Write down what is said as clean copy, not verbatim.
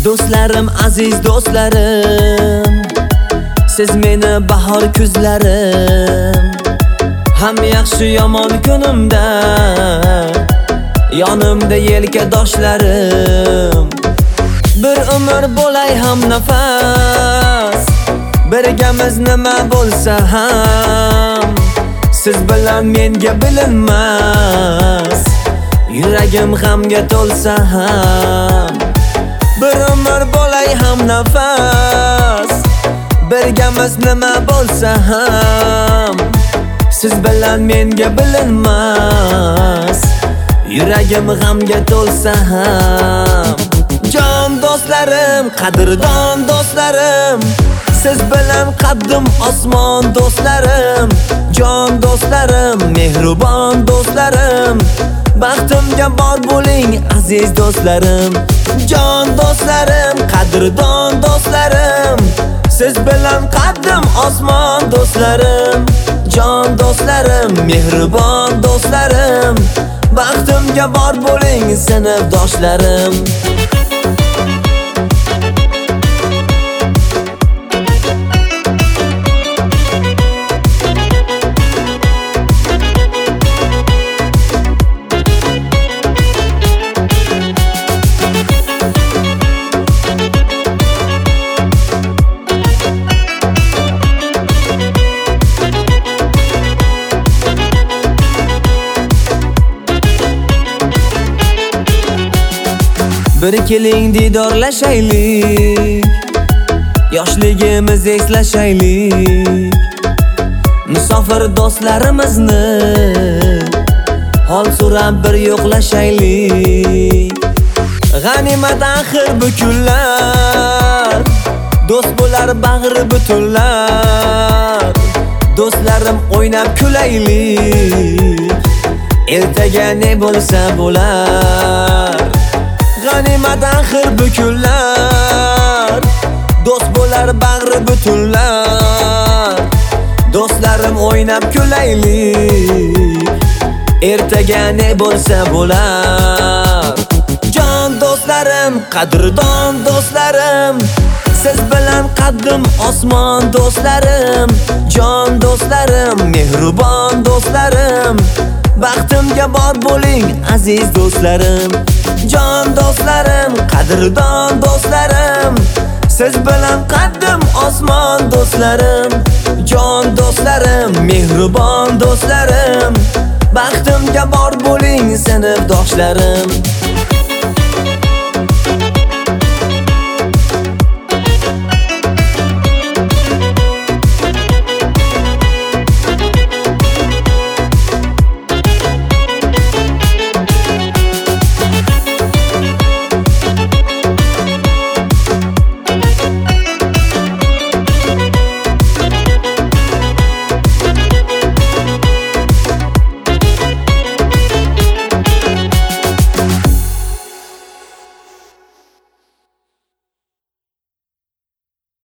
Do'stlarim, aziz do'stlarim, siz meni bahor kuzlarim. Ham yaxshi yomon kunimda yonimda yelkadoshlarim. Bir umr bo'lay ham nafas, birgamiz nima bo'lsa ham, siz bilan menga bilinmas, yuragim g'amga to'lsa ham. Bir umr bo'lay ham nafas, birgamiz nima bo'lsa ham, siz bilan menga bilinmas, yuragim g'amga to'lsa ham. Jon do'stlarim, qadrdon do'stlarim, siz bilan qaddim osmon do'stlarim. Jon do'stlarim, mehribon do'stlarim, baxtimga bor bo'ling aziz do'stlarim. Jon do'stlarim, qadrdon do'stlarim, siz bilan qaddim osmon do'stlarim. Jon do'stlarim, mehribon do'stlarim, baxtimga bor bo'ling sinfdoshlarim. Bir keling didorlashaylik, yoshligimiz eslashaylik. Musofir do'stlarimizni hol so'rab bir yo'qlashaylik. G'animat axir bu kunlar, do'st bo'lar bag'ri butunlar. Do'stlarim o'ynab kulaylik, ertaga ne bo'lsa bo'lar. G'animat axir bu kunlar, do'st bo'lar bag'ri butunlar. Do'stlarim o'ynab kulaylik, ertaga ne bo'lsa bo'lar. Jon do'stlarim, qadrdon do'stlarim, siz bilan qaddim osmon do'stlarim. Jon do'stlarim, mehribon do'stlarim, baxtimga bor bo'ling aziz do'stlarim. Jon do'stlarim, qadrdon do'stlarim, siz bilan qaddim osmon do'stlarim. Jon do'stlarim, mehribon do'stlarim, baxtimga bor bo'ling sinfdoshlarim.